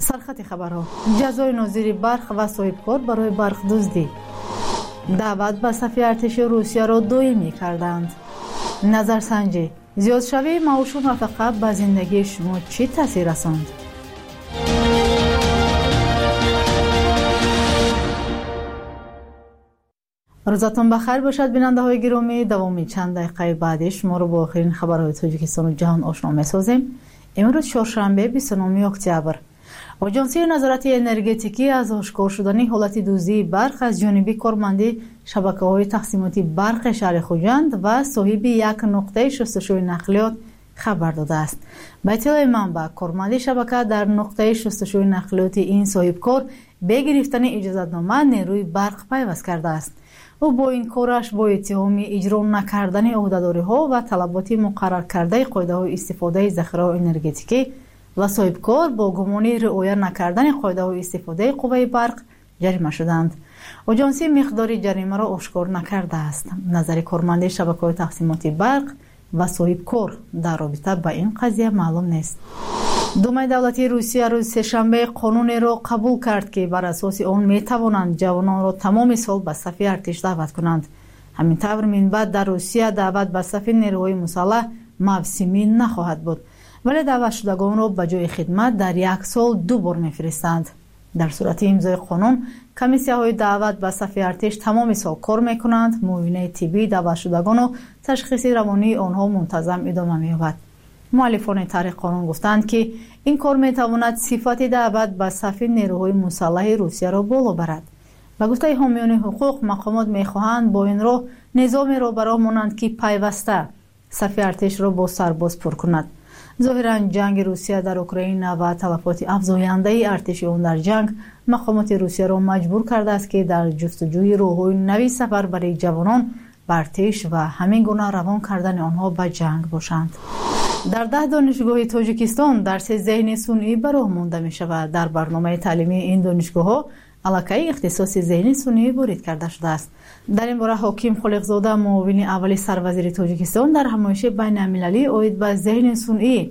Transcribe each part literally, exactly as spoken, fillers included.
سرخط خبرها: جزای ناظر برق و صاحبکار برای برق دزدی. دعوت به صف ارتش روسیه را دائمی کردند. نظرسنجی: زیادشوی معاش و نفقه به زندگی شما چه تاثیر رساند؟ روزتون بخیر باشد بیننده های گرامی. دوامی چند دقیقه بعد شما رو با آخرین خبرهای تاجیکستان و جهان آشنا می‌سازیم. امروز چهارشنبه بیست و نهم اکتبر. آژانسی نظارت انرژتیکی از آشکار شدن حالت دزدی برق از جانب کارمند شبکه‌های تقسیماتی برق شهر خوجند و صاحب یک نقطه شستشوی نقلیات خبر داده است. به اطلاع منبع، کارمند شبکه در نقطه شستشوی نقلیات این صاحبکار به گرفتن اجازه‌نامه نیروی برق پیوست کرده است. او با این کارش با اتهام اجرا نکردن عهده‌داری‌ها و طلبات مقرر کرده قاعده‌های استفاده ذخیره انرژتیکی و صاحبکار با گمان رعایت نکردن قاعده‌های استفاده قوه برق جریمه شدند. آژانسی مقدار جریمه را آشکار نکرده است. نظر کارمند شبکه‌های تقسیماتی برق و صاحبکار در رابطه با این قضیه معلوم نیست. دومای دولتی روسیه روز سه‌شنبه قانونی را قبول کرد که بر اساس آن می توانند جوانان را تمام سال به صف ارتش دعوت کنند. همین طور من بعد در روسیه دعوت به صف نیروهای مسلح موسمی نخواهد بود، ولی دعوت شدگان را به جای خدمت در یک سال دو بار می‌فرستند. در صورت امضای قانون، کمیسیه‌های دعوت به صف ارتش تمام سال کار می‌کنند. معاینه طبی دعوت شدگان و تشخیص روانی آنها منتظم ادامه می‌یابد. مؤلفان طرح قانون گفتند که این کار می‌تواند صفت دعوت به صف نیروهای مسلح روسیه را بالا برد. به گفته حامیان حقوق، مقامات می‌خواهند با این راه نظامی را برای مانند که پیوسته صف ارتش را با سرباز پر کند. ظاهراً جنگ روسیه در اوکراین و تلفات افزاینده ارتش آن در جنگ مقامات روسیه را مجبور کرده است که در جستجوی راه‌های نوی سفر برای جوانان به ارتش و همین گونه روان کردن آنها به جنگ باشند. در ده دانشگاه تاجیکستان درس ذهن صنعی به راه مانده می شود. در برنامه تعلیمی این دانشگاه‌ها علاقه اختصاص ذهن صنعی وارد کرده شده است. در این باره حکیم خالقزاده، معاون اول سروزیر تاجیکستان، در همایش بین المللی عاید به ذهن صنعی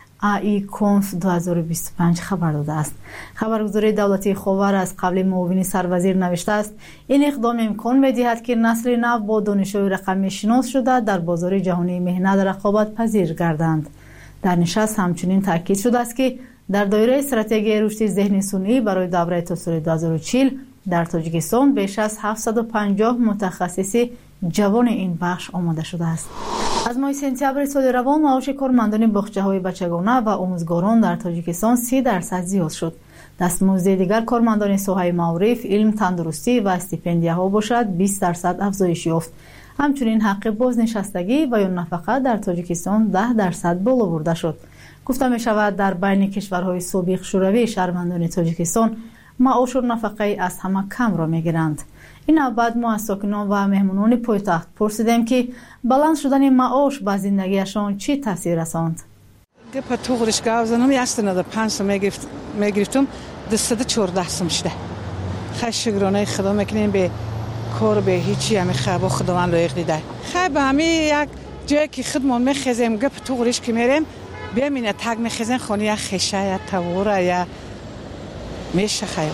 ای کنف دو هزار و بیست و پنج خبر داده است. خبرگزاری دولتی خاور از قبل معاون سروزیر نوشته است این اقدام امکان می‌دهد که نسل نو با دانش‌های رقمی شناس شده در بازار جهانی مهنت رقابت پذیر گردند. در نشست همچنین تاکید شده است که در دایره استراتژی رشد ذهن صنعی برای دوره تا سال دو هزار و چهل در تاجیکستان بیش از هفتصد و پنجاه متخصص جوان این بخش آماده شده است. از ماه سپتامبر سال روان معاش کارمندان باغچه‌های بچگانه و آموزگاران در تاجیکستان سی درصد زیاد شد. دستمزد دیگر کارمندان ساحه معارف، علم، تندرستی و استیپندیه‌ها باشد بیست درصد افزایش یافت. همچنین حق بازنشستگی و یا نفقه در تاجیکستان ده درصد بالا برده شد. گفته می شود در بین کشورهای سابق شوروی شهروندان تاجیکستان معاش و نفقه از همه کم را می گیرند. این بعد ما از ساکنان و مهمانان پایتخت پرسیدیم که بلند شدن معاش به زندگیشان چه تاثیر رساند. گپ تو خودش گاوزنم یاستنده پنج سو میگرفت میگرفتم دست چهارده سم شده. خشگرانه خدا میکنیم به کار به هیچی همه خبا خداوند لایق دیده. خب همه یک جایی که خودمون میخزیم گپ تو خودش که میریم ببینه تگ میخزن خونه خشه یا توره یا میشه خیلی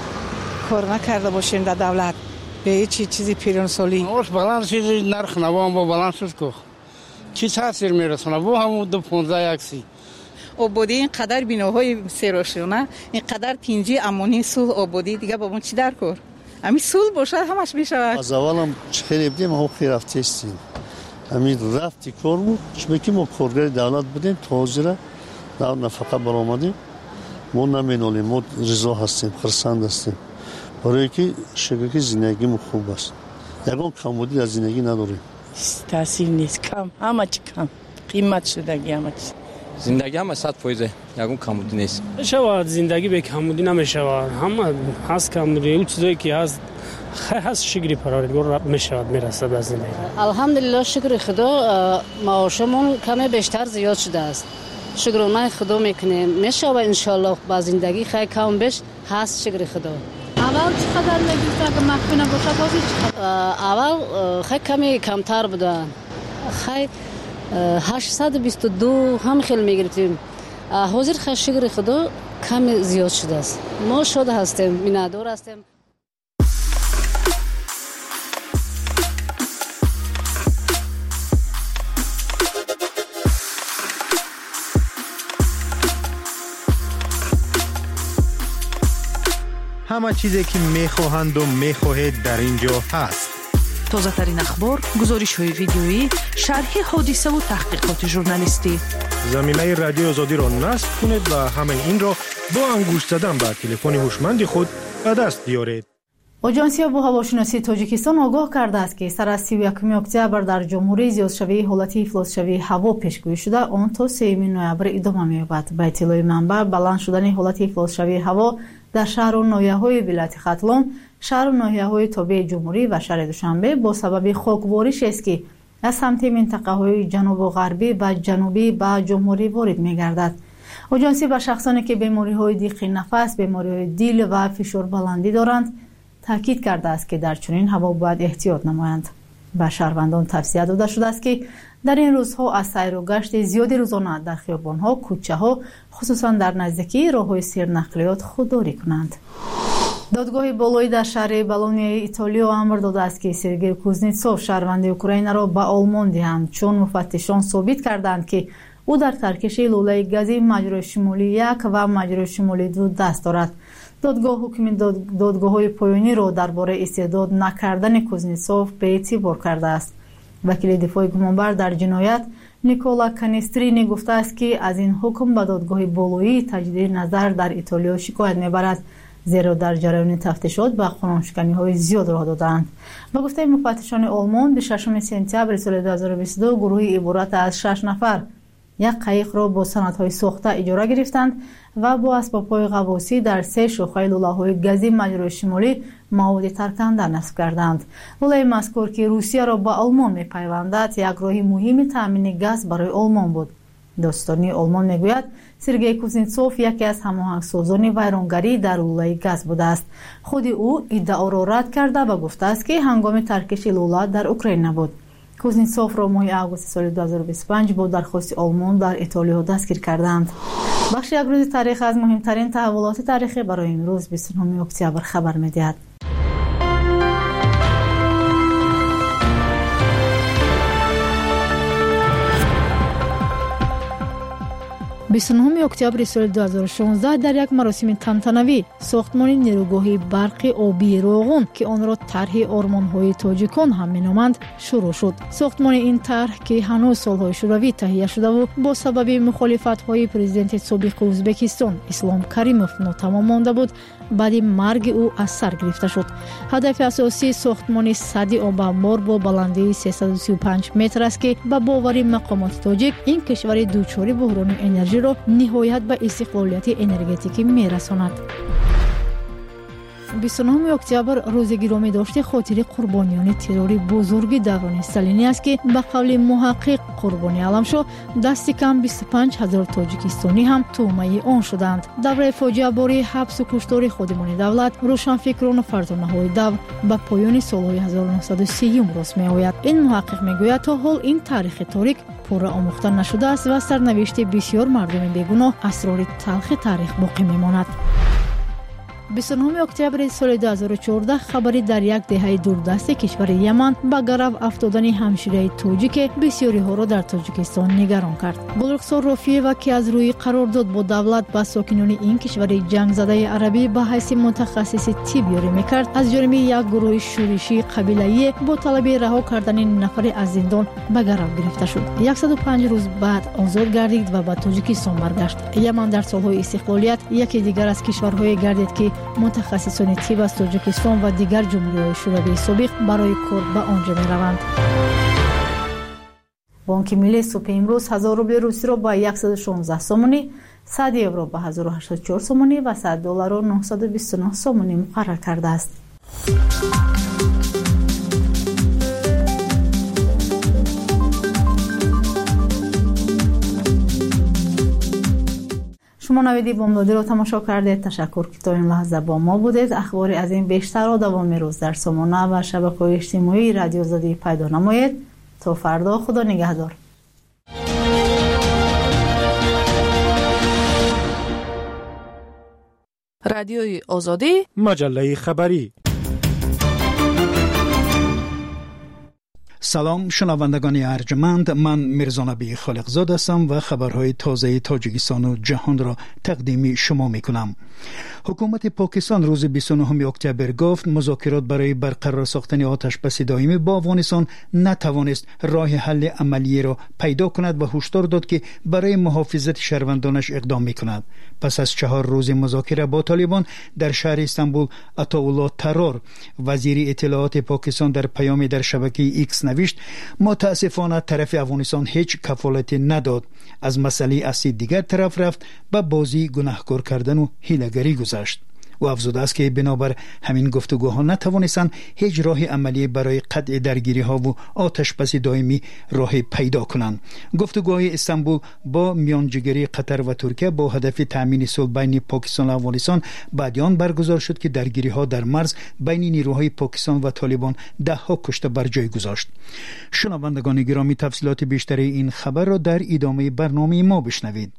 کار نکرده باشیم در دولت به هیچ چیزی پیران سالی اوش بلند چیزی نرخ نوام با بلند شد که چی تاثیر میرسونه با همون دو پونزده یکسی آبادی اینقدر بیناهای سراشونه اینقدر پینجی امانی سول آبادی دیگه با من چی در کار همین سول باشه همش میشه. از اولم خیلی بدیم هم خیلی رفتی هستیم همین رفتی کار بود چون که ما کارگر دولت بودیم تازه در نفقه برآمدیم ما نمینالیم ما رضا هستیم خرسند هستیم برای که شکل زندگی خوب است یکان کمبودی از زندگی نداریم. تاثیر نیست کم همه چی کم قیمت شدگی همه چی زندگی هم صد فایده یکان کمبودی نیست. شود زندگی به کمبودی نمیشود همه هست کمبودی اون چیزایی که هست خیلی هست شکری پروردگار میشود میرسه به زندگی. الحمدلله شکر خدا معاشمون کمی بیشتر زیاد شده است. شکرانه خدا میکنیم میشه و انشالله با زندگی خیلی کم بیش هست شکر خدا. اول چقدر میگیرد اگه مخفی نباشه بازی چقدر؟ اول خیلی کمی کمتر بودن خیلی هشتصد و بیست و دو هم خیلی میگرفتیم حاضر خشگر خدا کم زیاد شده است. ما شاد هستیم، مینادار هستیم. همه چیزی که میخواهند و میخواهید در اینجا هست. تازه ترین اخبار، گزارش های ویدیویی، شرح حادثه و تحقیقات ژورنالیستی. زمینه رادیو آزادی را نصب کنید و همه این را با انگشت زدن به تلفن هوشمند خود به دست بیارید. آژانس آب و هواشناسی تاجیکستان آگاه کرده است که سر از سی و یکم اکتبر در جمهوری زیادشوی حالت افلاسشوی هوا پیشگویی شده، آن تا سوم نوامبر ادامه می‌یابد. با اطلاع منبع، بلند شدن حالت افلاسشوی هوا در شهر و ناحیه‌های ولایت ختلان، شهر و ناحیه‌های تابع جمهوری و شهر دوشنبه با سبب خاکباریش است که از سمت منطقه‌های جنوب و غربی و جنوبی به جمهوری وارد می‌گردد. آژانس به شخصانی که بیماری‌های دیق نفس، بیماری‌های دیل و فشار بلندی دارند تاکید کرده است که در چنین هوا باید احتیاط نمایند. به شهروندان توصیه داده شده است که در این روزها از سیر و گشت زیاد روزانه در خیابان‌ها، کوچه‌ها، خصوصا در نزدیکی راه‌های سیرنقلیات خودداری کنند. دادگاه بالایی در شهر بالونیا ایتالیا امر داده است که سرگئی کوزنیتسوف شهروند اوکراین را به آلمان دهند، چون مفتشان ثابت کردند که او در ترکش لوله گازی مجرای شمالی یک و مجرای شمالی دو دست دارد. دادگاه حکم دادگاه‌های پایانی را درباره استعداد نکردن کوزنیتسوف به اعتبار کرده است. وکیل دفاع گمانبر در جنایت نیکولا کانسترینی گفته است که از این حکم به دادگاه بالایی تجدید نظر در ایتالیا شکایت می‌برد، زیرا در جریان تفتیشات به قانونشکنی‌های زیاد راه دادند. با گفته مفتشان آلمان، به ششم سپتامبر سال دو هزار و بیست و دو گروهی عبارت از شش نفر یک قایق را با سندهای ساخته اجاره گرفتند و با اسباب‌های غواصی در سه شاخه لوله‌های گازی مجرای شمالی مواد ترکننده نصب کردند. لوله مذکور که روسیه را با آلمان می‌پیوندد، یک راه مهم تامین گاز برای آلمان بود. داستانی آلمان میگوید سرگئی کوزنیتسوف یکی از هماهنگسازان ویرانگری در لوله گاز بوده است. خود او ادعا را رد کرده و گفته است که هنگام ترکش لوله در اوکراین نبود. کوزنیتسوف را ماه آگوست سال دو هزار و بیست و پنج با درخواست آلمان در ایتالیا دستگیر کردند. بخش یک روز تاریخ از مهمترین تحولات تاریخی برای امروز بیست و نه اکتبر خبر می‌دهد. بیست و نه اکتبر سال دو هزار و شانزده در یک مراسم تنتنوی ساختمان نیروگاه برق آبی روغن که آن را طرح آرمان‌های تاجیکان هم می‌نامند شروع شد. ساختمان این طرح که هنوز سال‌های شوروی تهیه شده و با سبب مخالفت‌های پرزیدنت سابق ازبکستان اسلام کریموف ناتمام مانده بود، بعد مرگ او از سر گرفته شد. هدف اساسی ساختمان سدی آب انبار با بلندی سیصد و سی و پنج متر است که به باور مقامات تاجیک این کشور دوچاری بحران انرژی را نهایت به استقلالیت انرژتیکی میرساند. بیست و نه اکتبر روز گرامی داشته خاطر قربانیان ترور بزرگ دوران استالینی است که به قول محقق قربانی علمشاه دست کم بیست و پنج هزار تاجیکستانی هم تومه آن شدند. دوره فاجعه باری حبس و کشتار خادمان دولت، روشنفکران و فرزانه‌های دور به پایان سال‌های هزار و نهصد و سی راست می‌آید. این محقق میگوید تا حال این تاریخ تاریک پورا آموخته نشده است و سرنوشت بسیار مردم بیگناه اسرار تلخ تاریخ باقی میماند. بیست و نه اکتبر سال دو هزار و چهارده خبری در یک دهه دوردست کشور یمن به گرو افتادن همشیره تاجیک بسیاری ها را در تاجیکستان نگران کرد. بزرگسال رافیه که از روی قرارداد با دولت با ساکنان این کشور جنگ زده عربی به حیث متخصص طب یاری میکرد، از جانب یک گروه شورشی قبیله‌ای با طلب رها کردن نفر از زندان به گرو گرفته شد. صد و پنج روز بعد آزاد گردید و به تاجیکستان برگشت. یمن در سالهای استقلالیت یکی دیگر از کشورهای گردید که متخصصان طب از تاجیکستان و دیگر جمهوری‌های شوروی سابق برای کار به آنجا می‌روند. بانک ملی صبح امروز هزار روبل روسی را با صد و شانزده سومانی، صد یورو با هزار و هشتاد و چهار سومانی و صد دلار را نهصد و بیست و نه سومانی مقرر کرده است. شما نویدی بامدادی رو تماشا کردید. تشکر که تا این لحظه با ما بودید. اخباری از این بیشتر را دوام روز در سامانه و شبکه‌های اجتماعی رادیو آزادی پیدا نمایید. تا فردا، خدا نگهدار. رادیوی آزادی، مجله خبری. سلام شنوندگان ارجمند، من میرزا نبی خالقزاد هستم و خبرهای تازه تاجیکستان و جهان را تقدیم شما می کنم. حکومت پاکستان روز بیست و نهم اکتبر گفت مذاکرات برای برقرار ساختن آتش بس دائمی با افغانستان نتوانست راه حل عملی را پیدا کند و هشدار داد که برای محافظت شهروندانش اقدام می کند. پس از چهار روز مذاکره با طالبان در شهر استانبول، عطاالله طرار وزیر اطلاعات پاکستان در پیامی در شبکه ایکس نوشت متاسفانه طرف افغانستان هیچ کفالتی نداد، از مسئله اصلی دیگر طرف رفت و بازی گناهکار کردن و حیله‌گری گذاشت. و افزوده است که بنابر همین گفتگوها نتوانستند هیچ راه عملی برای قطع درگیری ها و آتش بس دائمی راه پیدا کنند. گفتگوهای استانبول با میانجیگری قطر و ترکیه با هدف تامین صلح بین پاکستان و افغانستان بعد آن برگزار شد که درگیری ها در مرز بین نیروهای پاکستان و طالبان ده ها کشته بر جای گذاشت. شنوندگان گرامی، تفصیلات بیشتر این خبر را در ادامه برنامه ما بشنوید.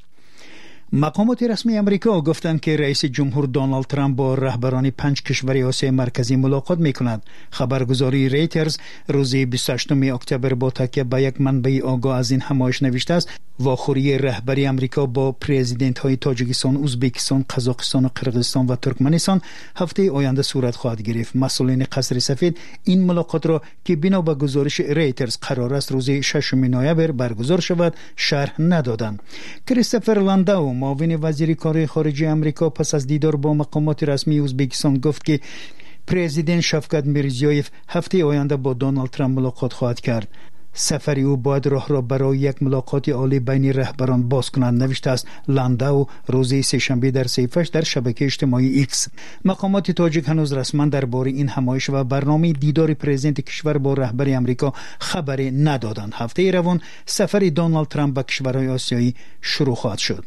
مقامات رسمی امریکا گفتند که رئیس جمهور دونالد ترامپ با رهبران پنج کشور آسیای مرکزی ملاقات می‌کند. خبرگزاری ریترز روز بیست و هشتم اکتبر با تکیه به یک منبع آگاه از این همایش نوشته است واخوری رهبری امریکا با پرزیدنت‌های تاجیکستان، ازبکستان، قزاقستان و قرقیزستان و ترکمنستان هفته آینده صورت خواهد گرفت. مسئولین قصر سفید این ملاقات را که بنا به گزارش ریترز قرار است روز ششم نوامبر برگزار شود شرح ندادند. کریستوفر لنداو معاون وزیر کار خارجه امریکا پس از دیدار با مقامات رسمی ازبکستان گفت که پرزیدنت شفقت میرزیویف هفته آینده با دونالد ترامپ ملاقات خواهد کرد. سفری او باید راه را برای یک ملاقات عالی بین رهبران باز کنند، نوشته است لنداو روز سه‌شنبه در صفحه‌اش در شبکه اجتماعی ایکس. مقامات تاجیک هنوز رسما درباره این همایش و برنامه دیدار پرزیدنت کشور با رهبر امریکا خبری ندادند. هفته روان سفر دونالد ترامپ به کشورهای آسیایی شروع خواهد شد.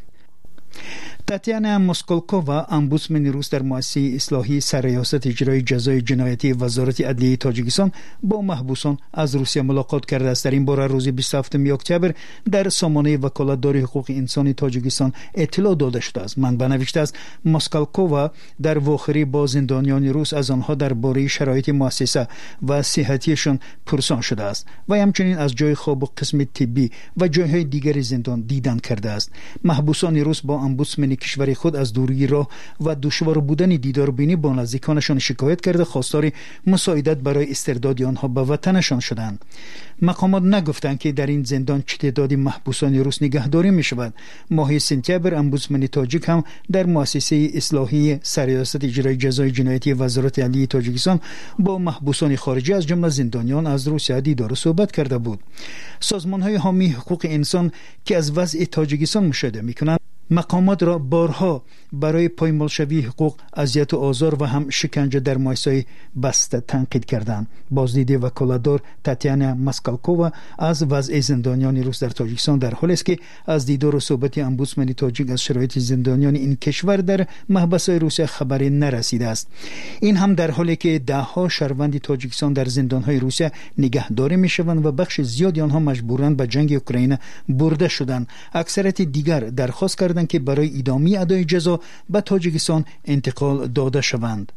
تاتیانا موسکولکووا امبودسمن روس در مؤسسه اصلاحی سرریاست اجرای جزای جنایتی وزارت عدلیه تاجیکستان با محبوسان از روسیه ملاقات کرده است. در این باره روز بیست و هفتم اکتبر در سامانه وکالتدار حقوق انسانی تاجیکستان اطلاع داده شده است. منبع نوشته است موسکولکووا در واخری با زندانیان روس از آنها درباره شرایط مؤسسه و صحتیشان پرسان شده است و همچنین از جای خواب و قسم طبی و جایهای دیگر زندان دیدن کرده است. محبوسان روس با امبودسمن کشور خود از دوری راه و دشوار بودن دیدار بینی با نزدیکانشان شکایت کرده خواستار مساعدت برای استرداد آنها به وطنشان شدند. مقامات نگفتند که در این زندان چه تعدادی محبوسان روس نگهداری می شود. ماه سپتامبر امبودسمن تاجیک هم در مؤسسه اصلاحی سرریاست اجرای جزای جنایتی وزارت عدلیه تاجیکستان با محبوسان خارجی از جمله زندانیان از روسیه دیدار و صحبت کرده بود. سازمان‌های حامی حقوق انسان که از وضع تاجیکستان مشاهده می‌کنند مقامات را بارها برای پایمالشوی حقوق، اذیت و آزار و هم شکنجه در مؤسسه‌های بسته تنقید کردند. بازدید وکالتدار تاتیانا موسکولکووا از وضع زندانیان روس در تاجیکستان در حالی است که از دیدار و صحبت امبودسمن تاجیک از شرایط زندانیان این کشور در محبس‌های روسیه خبری نرسیده است. این هم در حالی که ده ها شهروند تاجیکستان در زندان‌های روسیه نگهداری می‌شوند و بخش زیادی آنها مجبوراً به جنگ اوکراین برده شدند. اکثریت دیگر درخواست کردند که برای ادامه ادای جزا به تاجیکستان انتقال داده شوند.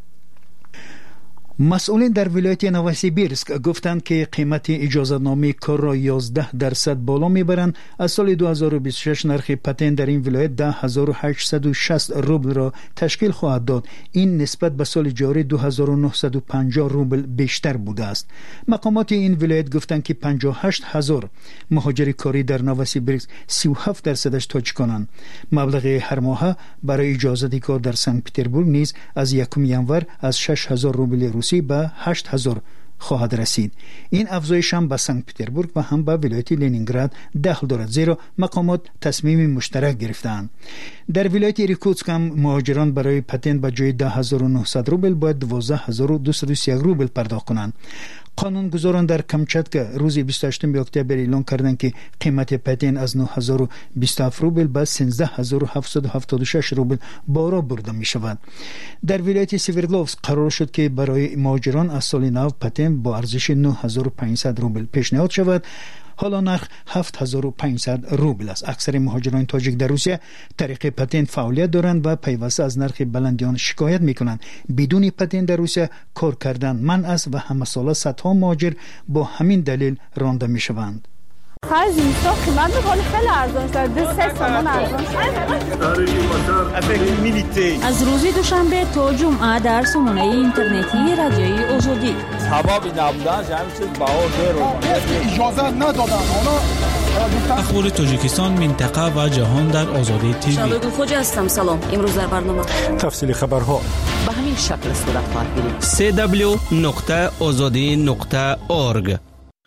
مسئولین در ولایت نوسیبیرسک گفتند که قیمت اجازه‌نامه کار را یازده درصد بالا میبرند. از سال دو هزار و بیست و شش نرخ پتن در این ولایت ده هزار و هشتصد و شصت روبل را تشکیل خواهد داد. این نسبت به سال جاری دو هزار و نهصد و پنجاه روبل بیشتر بوده است. مقامات این ولایت گفتند که پنجاه و هشت هزار مهاجر کاری در نوسیبیرسک سی و هفت درصدش تاجیکانند. مبلغ هر ماه برای اجازه کار در سن پترزبورگ نیز از یکم ژانویه از شش هزار روبل روسی به هشت هزار خواهد رسید. این افزایش هم به سن پترزبورگ و هم به ولایت لنینگراد دخل دارد، زیرا مقامات تصمیم مشترک گرفتند. در ولایت ایرکوتسک هم مهاجران برای پتن به جای ده هزار و نهصد روبل باید دوازده هزار و دویست و سی یک روبل پرداخت کنند. قانونگذاران در کمچاتکا روز بیست و هشتم اکتبر اعلام کردند که قیمت پتن از نه هزار و بیست و هفت روبل به سیزده هزار و هفتصد و هفتاد و شش روبل بالا برده می شود. در ولایت سیوردلوفسک قرار شد که برای مهاجران از سال نو پتن با ارزش نه هزار و پانصد روبل پیشنهاد شود. حالا نرخ هفت هزار و پانصد روبل است. اکثر مهاجران تاجیک در روسیه طریق پتنت فعالیت دارند و پیوسته از نرخ بلندیان شکایت میکنند. بدون پتنت در روسیه کار کردن منع است و همه ساله صدها مهاجر با همین دلیل رانده میشوند. خرج اینستا قیمت میکنه خیلی ارزان شده، دو سه تومن ارزان شده. از روز دوشنبه تا جمعه در سامانه اینترنتی رادیوی آزادی سبب نبودن همین چیز بها زیرو اجازه ندادن. اخبار تاجیکستان، منطقه و جهان در آزادی تیوی. شادو خوجا هستم. سلام. امروز در برنامه تفصیل خبرها به همین شکل صورت خواهد گرفت. سی دبلیو نقطه آزادی نقطه اورگ.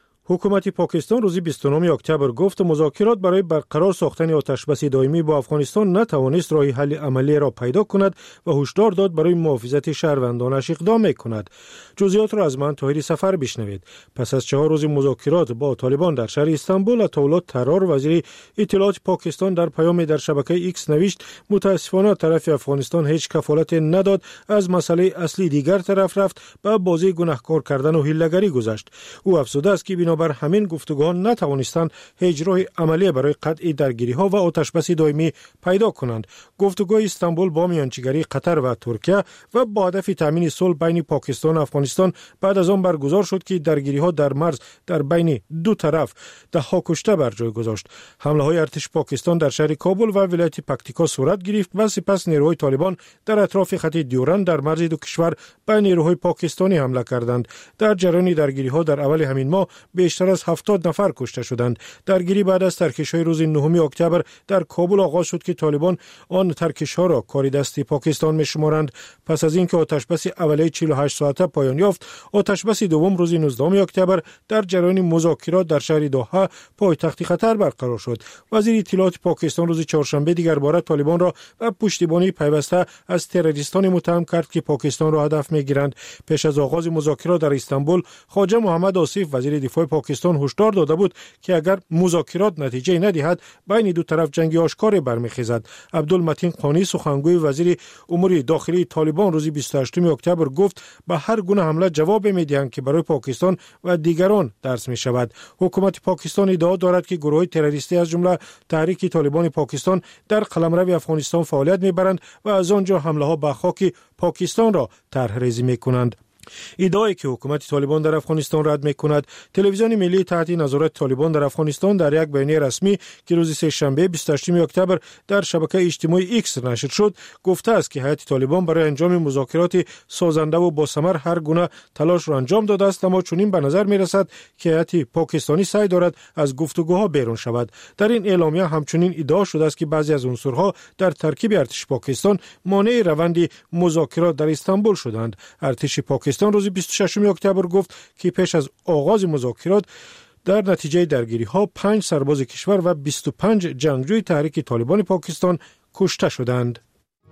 حکومت پاکستان روز بیست و نهم اکتبر گفت مذاکرات برای برقرار ساختن آتشبس دائمی با افغانستان نتوانست راه حل عملی را پیدا کند و هشدار داد برای محافظت شهروندانش اقدام می‌کند. جزئیات را از من طاهری سفر بشنوید. پس از چهار روز مذاکرات با طالبان در شهر استانبول، اطاعت ترار وزیر اطلاعات پاکستان در پیام در شبکه ایکس نوشت متاسفانه طرف افغانستان هیچ کفالت نداد، از مسئله اصلی دیگر طرف رفت و بازی گناهکار کردن و حیله‌گری گذاشت. او افزوده است که بر همین گفتگوها نتوانستند هیچ راه عملی برای قطع درگیری‌ها و آتشبس دائمی پیدا کنند. گفتگوهای استانبول با میانجیگری قطر و ترکیه و با هدف تامین صلح بین پاکستان و افغانستان بعد از آن برگزار شد که درگیری‌ها در مرز در بین دو طرف ده ها کشته بر جای گذاشت. حمله‌های ارتش پاکستان در شهر کابل و ولایت پکتیکا صورت گرفت و سپس نیروهای طالبان در اطراف خط دیورند در مرز دو کشور به نیروهای پاکستانی حمله کردند. در جریان درگیری‌ها در اول همین ماه بیشتر از هفتاد نفر کشته شدند. درگیری بعد از ترکش‌های روز نهم اکتبر در کابل آغاز شد که طالبان آن ترکش‌ها را کار دستی پاکستان می‌شمارند. پس از اینکه آتشبس اولیه چهل و هشت ساعته پایان یافت، آتشبس دوم روز نوزدهم اکتبر در جریان مذاکرات در شهر دوحه پایتخت قطر برقرار شد. وزیر اطلاعات پاکستان روز چهارشنبه دیگر بار طالبان را به پشتیبانی پیوسته از تروریستان متهم کرد که پاکستان را هدف می‌گیرند. پیش از آغاز مذاکرات در استانبول، خواجه محمد آصف وزیر دفاع پاکستان هشدار داده بود که اگر مذاکرات نتیجه ندهد بین دو طرف جنگی آشکار برمیخیزد. عبدالمتین قانی سخنگوی وزیر امور داخلی طالبان روز بیست و هشتم اکتبر گفت به هر گونه حمله جواب میدهند که برای پاکستان و دیگران درس می شود. حکومت پاکستان ادعا دارد که گروه تروریستی از جمله تحریک طالبان پاکستان در قلمرو افغانستان فعالیت میبرند و از آنجا حمله ها به خاک پاکستان را طرحریزی میکنند. ادعایی که حکومت طالبان در افغانستان رد می‌کند. تلویزیون ملی تحت نظارت طالبان در افغانستان در یک بیانیه رسمی که روز سه شنبه بیست و هشتم اکتبر در شبکه اجتماعی ایکس نشر شد گفته است که هیئت طالبان برای انجام مذاکرات سازنده و با ثمر هر گونه تلاش را انجام داده است، اما چنین به نظر می‌رسد که هیئت پاکستانی سعی دارد از گفتگوها بیرون شود. در این اعلامیه همچنین ادعا شده است که بعضی از عنصرها در ترکیب ارتش پاکستان مانع روند مذاکرات در استانبول شدند. ارتش پاکستان روز بیست و ششم اکتبر گفت که پیش از آغاز مذاکرات در نتیجه درگیری ها پنج سرباز کشور و بیست و پنج جنگجوی تحریک طالبان پاکستان کشته شدند.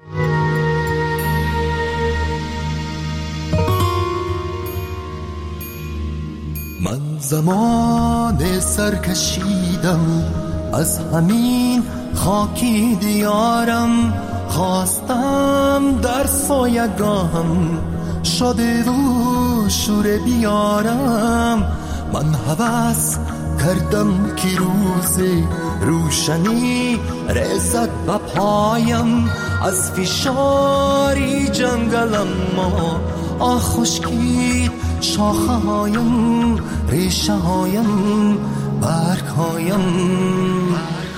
من زمان سرکشیدم از همین خاکی دیارم، خواستم در سایگاهم شده و شور بیارم. من هوس کردم که روز روشنی رسد به پایم، از فشاری جنگلم ما آه خشکید شاخه هایم، ریشه هایم، برگ هایم.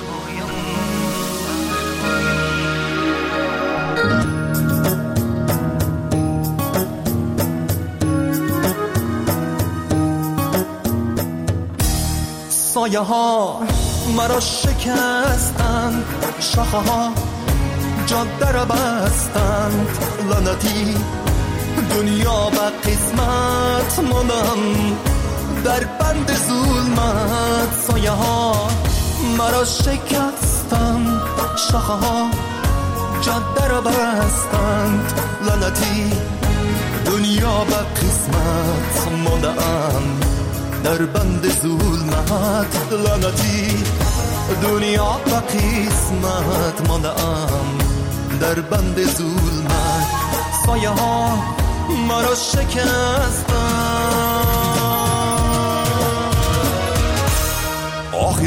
سایه ها مرا شکستند، شاخه ها جاده را بستند، لعنتی دنیا به قسمت ماندم در بند ظلمت. سایه ها مرا شکستند، شاخه ها جاده را بستند، لعنتی دنیا به قسمت ماندم در بند ظلمت. لعنتی دنیا به قسمت ماندم در بند ظلمت. سایه ها مرا شکستند.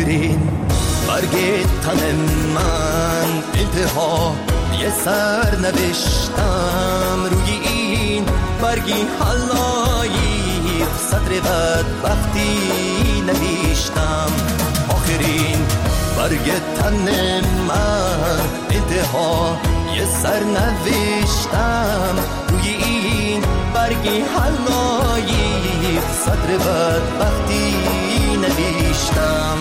آخرین برگ تن من انتها یه سر نوشتم روی این برگی حلایی صدر بدبختی نوشتم آخرین برگ تن من انتها یه سر نوشتم روی این برگی حلایی صدر بدبختی نوشتم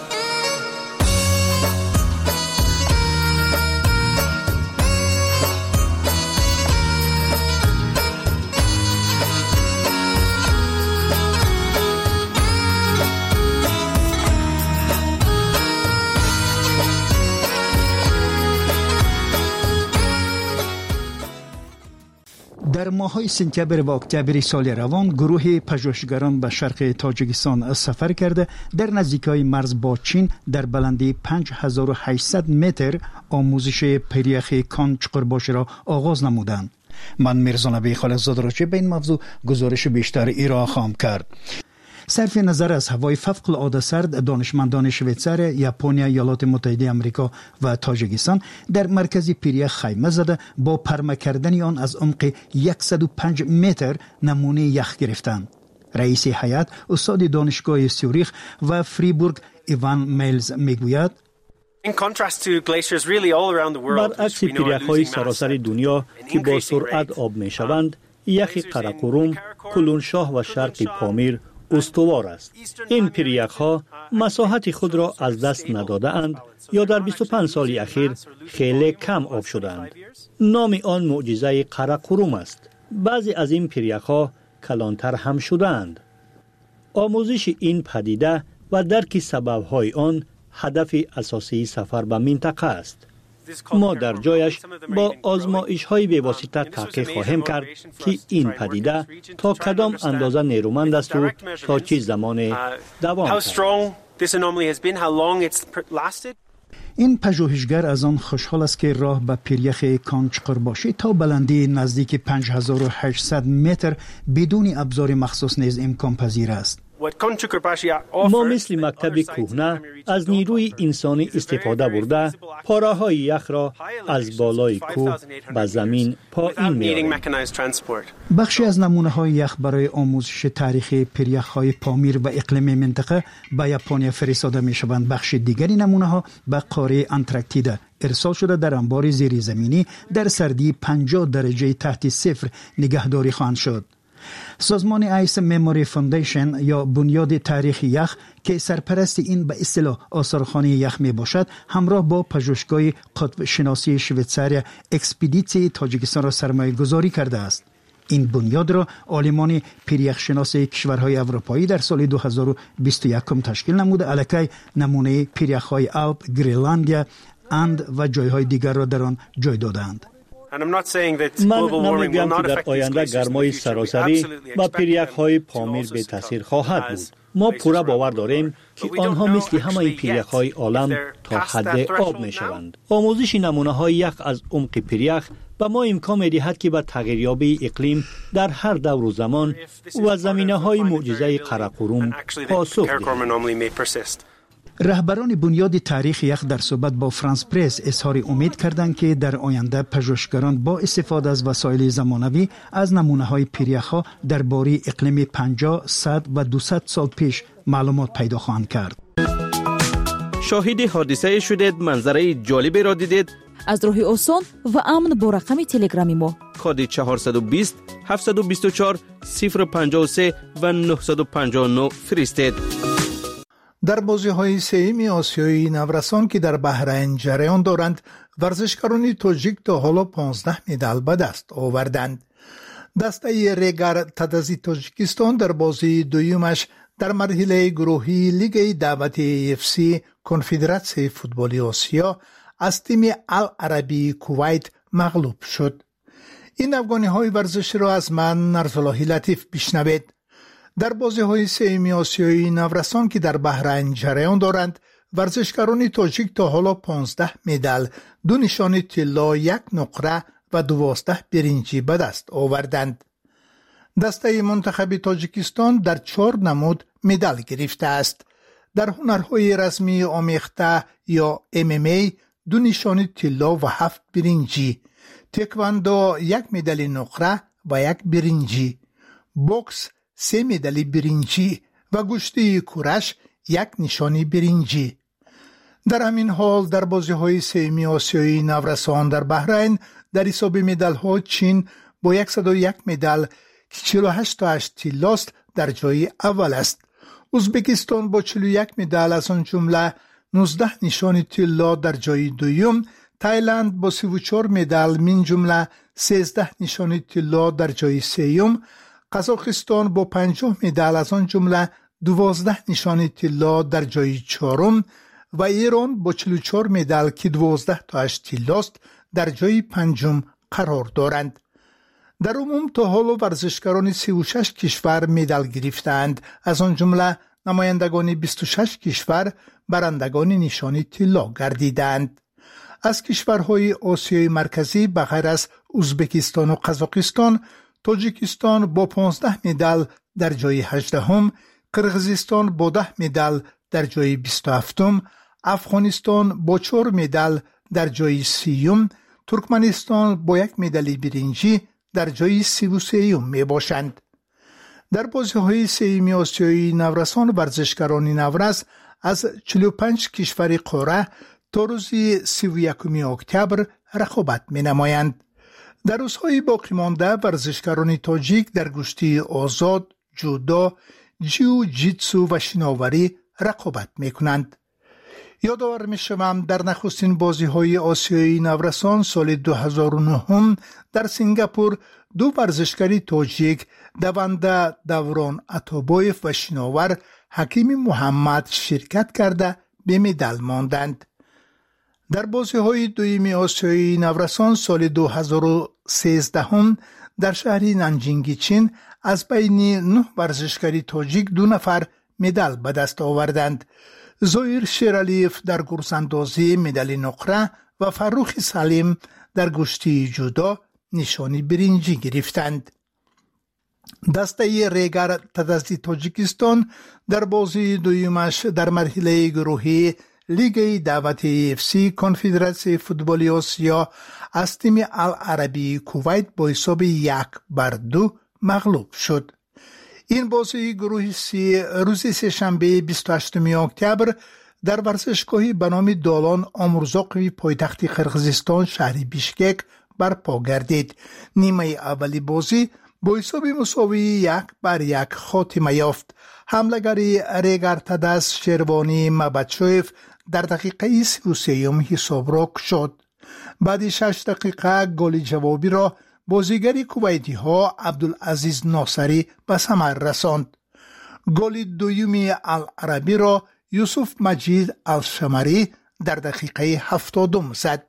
در ماه‌های سپتامبر و اکتبر سال روان گروه پژوهشگران به شرق تاجیکستان سفر کرده در نزدیکی مرز با چین در بلندی پنج هزار و هشتصد متر آموزش پریخ کان چقرباشی را آغاز نمودند. من میرزا نبی خالقزاد را چه به این موضوع گزارش بیشتر ایران خواهم کرد. صرف نظر از هوای فوق العاده سرد، دانشمندان شویتزار، ژاپن، ایالات متحده آمریکا و تاجیکستان در مرکز پیریخ خیمه زده با پرمه کردن آن از عمق صد و پنج متر نمونه یخ گرفتند. رئیس هیئت استاد دانشگاه سیوریخ و فریبورگ ایوان میلز میگوید برعکس پیریخ‌های سراسر دنیا که با سرعت آب میشوند، یخ قراقرم، کلونشاه و شرق پامیر استوار است. این پیریخ‌ها مساحت خود را از دست نداده اند یا در بیست و پنج سال اخیر خیلی کم آب شدند. نام آن معجزه قراقرم است. بعضی از این پیریخ‌ها کلانتر هم شدند. آموزش این پدیده و درک سبب‌های آن هدف اساسی سفر به منطقه است. ما در جایش با آزمایش‌های بی‌واسطه تحقیق خواهیم کرد که این پدیده تا کدام اندازه نیرومند است و تا چه زمان دوام کرد. این پژوهشگر از آن خوشحال است که راه به پیریخ کان چقرباشی تا بلندی نزدیک پنج هزار و هشتصد متر بدون ابزار مخصوص نیز امکان پذیر است. ما مثل مکتب کهنه از نیروی انسانی استفاده برده پاره‌های یخ را از بالای کوه به زمین پایین می‌آوریم. بخشی از نمونه‌های یخ برای آموزش تاریخ پیریخ‌های پامیر و اقلیم منطقه به ژاپن فرستاده می‌شوند. بخش دیگری نمونه‌ها به قاره انتارکتیدا ارسال شده در انبار زیرزمینی در سردی پنجاه درجه تحت صفر نگهداری خواهند شد. سازمان آیس مموری فاندیشن یا بنیاد تاریخ یخ که سرپرست این به اصطلاح آثارخانه یخ می باشد، همراه با پژوهشگاه قطب شناسی شویتزار اکسپدیسی تاجیکستان را سرمایه گذاری کرده است. این بنیاد را عالمان پیریخ شناسی کشورهای اروپایی در سال دو هزار و بیست و یک تشکیل نموده. الکی نمونه پیریخ‌های آلپ، گرینلندیا، اند و جایهای دیگر را در آن جای دادند. من نمیگم که در آینده گرمای سراسری با پیریخ‌های پامیر به تاثیر خواهد بود. ما پورا باور داریم که آنها مثل همه پیریخ‌های عالم تا حد آب میشوند. آموزش نمونه‌های یخ از عمق پیریخ به ما امکان می‌دهد که به تغییریابی اقلیم در هر دور و زمان و زمینه‌های معجزه قراقرم پاسخ دهیم. رهبران بنیاد تاریخ یخ در صحبت با فرانس پرس اظهار امید کردند که در آینده پژوهشگران با استفاده از وسایل زمانوی از نمونه‌های پیریخ‌ها درباره اقلیم پنجاه، صد و دویست سال پیش معلومات پیدا خواهند کرد. شاهد حادثه شدید، منظره جالبی را دیدید؟ از راه آسان و امن با رقم تلگرامی ما کد چهارصد و بیست هفتصد و بیست و چهار صفر پنجاه و سه و نهصد و پنجاه و نه فرستید. در بازی‌های سه‌م آسیایی نورسان که در بحرین جریان دارند، ورزشکاران تاجیک تا حالا پانزده مدال به دست آوردند. دسته ریگر تدزی تاجیکستان در بازی دویمش در مرحله گروهی لیگ دعوتی اف سی کنفدراسیون فوتبالی آسیا از تیم العربی کویت مغلوب شد. این افغانی‌های ورزشی را از من نرزاللهی لطیف بشنوید. در بازی‌های سه‌م آسیایی نورسان که در بحرین جریان دارند، ورزشکاران تاجیک تا حالا پانزده مدال، دو نشان طلا، یک نقره و دوازده برنجی به دست آوردند. دسته منتخب تاجیکستان در چهار نمود مدال گرفته است. در هنرهای رسمی آمیخته یا ام ام ای دو نشان طلا و هفت برنجی، تکواندو یک مدال نقره و یک برنجی، بوکس سه مدال برنجی و گشتی کورش یک نشانی برنجی. در همین حال در بازی‌های سهمی آسیایی نورسان در بحرین در حساب مدال‌ها چین با صد و یک مدال که چهل و هشت تا هشت طلاست در جای اول است. ازبکستان با چهل و یک مدال از آن جمله نوزده نشان طلا در جای دوم، تایلند با سی و چهار مدال من جمله سیزده نشان طلا در جای سوم، قزاقستان با پنجاه مدال از آن جمله دوازده نشان طلا در جای چهارم و ایران با چهل و چهار مدال که دوازده تا هشت طلاست در جای پنجم قرار دارند. در عموم تا حالا ورزشکاران سی و شش کشور مدال گرفتند، از آن جمله نمایندگان بیست و شش کشور برندگان نشان طلا گردیدند. از کشورهای آسیای مرکزی بغیر از ازبکستان و قزاقستان، تاجیکستان با پانزده مدال در جای هجدهم، قرغیزستان با ده مدال در جای بیست و هفتم، افغانستان با چهار مدال در جای سیوم، ترکمنستان با یک مدال برنجی در جای سی و سیوم می باشند. در بازی‌های سهمی آسیایی نورسان ورزشکاران نورس از چهل و پنج کشور قاره تا روز سی و یکم اکتبر رقابت می نمایند. در روزهای باقی مانده ورزشکاران تاجیک در گشتی آزاد، جودو، جیو جیتسو و شناوری رقابت می کنند. یادآور می شوم در نخستین بازی‌های آسیایی نورسان سال دو هزار و نه در سنگاپور دو ورزشکار تاجیک دونده دوران عطابایف و شناور حکیم محمد شرکت کرده به مدال ماندند. در بازی‌های دوم آسیایی نورسان سال دو هزار و سیزده در شهر نانجینگ چین از بین نه ورزشکار تاجیک دو نفر مدال به دست آوردند. زویر شیرالیف در گرزاندازی مدال نقره و فروخ سلیم در گشتی جودو نشانی برنجی گرفتند. دسته ریگر تدزی تاجیکستان در بازی دویمش در مرحله گروهی لیگ دعوتی اف سی کنفدراسیون فوتبال آسیا از تیم العربی کویت با حساب یک بر دو مغلوب شد. این بازی گروه سی روز سه‌شنبه بیست و هشتم اکتبر در ورزشگاهی به نام دالان آمورزاقوی پایتخت قرغیزستان شهر بیشکک برپا گردید. نیمه اولی بازی با حساب مساوی یک بر یک خاتمه یافت. حمله‌گری ریگر تدس شیروانی مبچویف در دقیقه سی و سه حساب را کشاد. بعد شش دقیقه گل جوابی را بازیگر کویتی ها عبدالعزیز ناصری به ثمر رساند. گل دومی العربی را یوسف مجید الشمری در دقیقه هفتادم زد.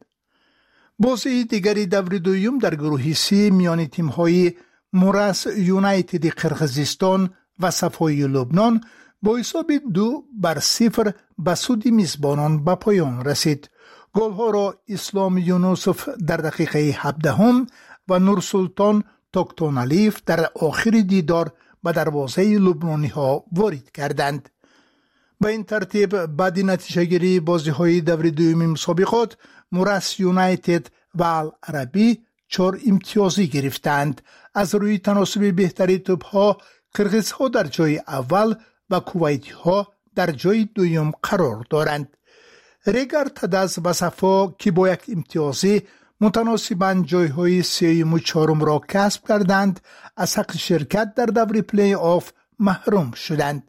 بازی دیگری دور دوم در گروه سی میان تیم های موراس یونایتد قرغیزستان و صفای لبنان با حساب دو بر صفر به سود میزبانان به پایان رسید. گل ها را اسلام یونوسف در دقیقه هفدهم و نور سلطان توکتونالیف در آخر دیدار به دروازه لبنانی ها وارد کردند. به این ترتیب بعد نتیجه گیری بازی های دور دوم مسابقات موراس یونایتد و العربی چهار امتیازی گرفتند. از روی تناسب بهتری توپ ها قرغیز ها در جای اول و کویتی ها در جای دوم قرار دارند. ریگر تدز و صفا که با یک امتیازی متناسباً جایهای سوم و چهارم را کسب کردند از حق شرکت در دور پلی آف محروم شدند.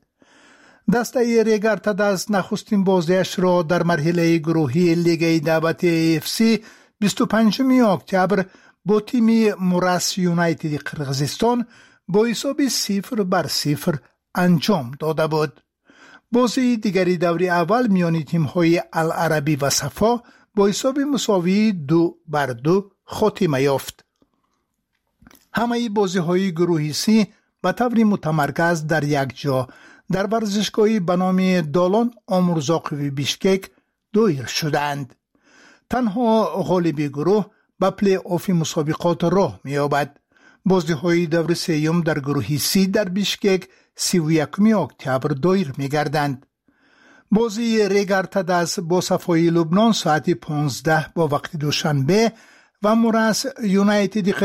دسته ریگر تدز نخستین بازیش را در مرحله گروهی لیگ دعوتی اف سی بیست و پنجم اکتبر با تیم موراس یونایتد قرغیزستان با حساب صفر بر صفر انجام داده بود. بازی دیگری دوری اول میان تیم های العربی و صفا با حساب مساوی دو بر دو خاتمه یافت. همه بازی های گروهی سی به طور متمرکز در یک جا در ورزشگاهی به نام دالان آمورزاقوی بیشکک دایر شدند. تنها غالب گروه به پلی آف مسابقات راه می‌یابد. بازی های دور سوم در گروه سی در بیشکک سی و یکم اکتبر دایر می‌گردند. بازی ریگارتاداس با صفای لبنان ساعت پانزده با وقت دوشنبه و موراس یونایتد